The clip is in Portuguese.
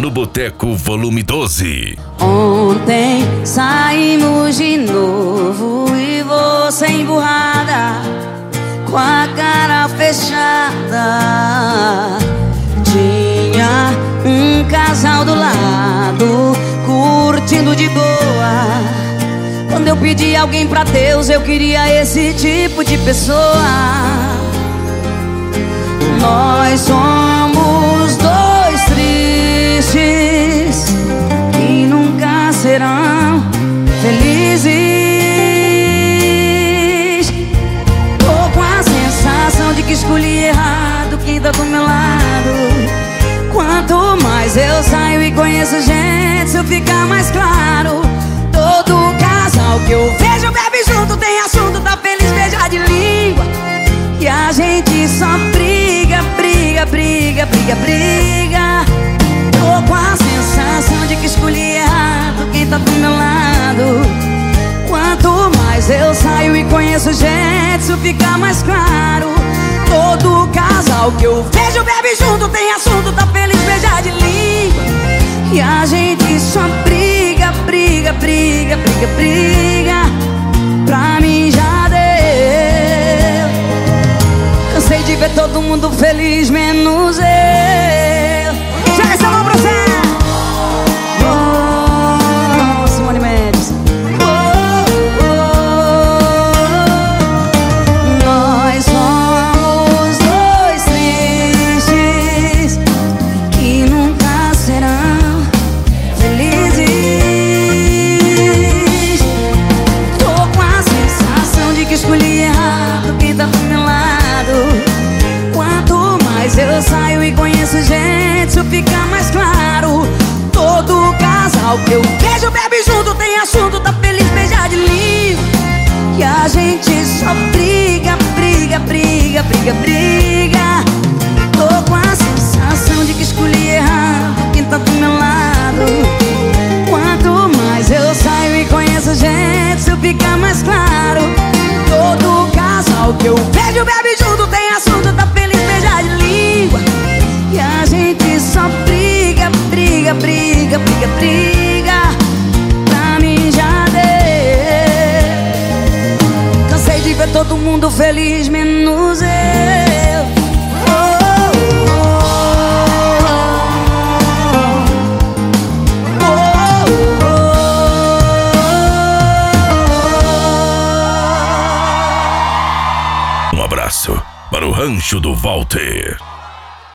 no Boteco Volume 12. Ontem saímos de novo e você emburrada, com a cara fechada. Tinha um casal do lado, curtindo de boa. Quando eu pedi alguém pra Deus, eu queria esse tipo de pessoa. Nós somos dois tristes que nunca serão felizes. Tô com a sensação de que escolhi errado quem tá do meu lado. Quanto mais eu saio e conheço gente, isso fica mais claro. Todo casal que eu vejo bebe junto, tem assunto, tá feliz, beija de língua. E a gente só briga, briga, briga, briga, briga. Tô com a sensação de que escolhi errado quem tá do meu lado. Quanto mais eu saio e conheço gente, isso fica mais claro. Todo casal que eu vejo bebe junto, tem assunto, tá feliz, beija de língua. E a gente só briga, briga, briga, briga, briga. Pra mim já deu. Cansei de ver todo mundo feliz, menos eu. Chega essa mão pra você. Oh, Simone Mendes. Oh, oh, oh. Nós somos dois tristes que nunca serão felizes. Tô com a sensação de que escolhi errado quem tá do meu lado. Quanto mais eu saio e conheço gente, isso fica mais claro. Todo casal que eu vejo bebe junto, tem assunto, tá feliz, beija de língua. E a gente só briga, briga, briga, briga, briga. Tô com a sensação de que escolhi errado quem tá do meu lado. Quanto mais eu saio e conheço gente, isso fica mais claro. Todo casal que eu vejo bebe junto, tem assunto, tá feliz, beija de língua. E a gente só briga, briga, briga, briga, briga. Pra mim já deu. Cansei de ver todo mundo feliz, menos eu. Oh, oh, oh, oh. Um abraço para o Rancho do Walter.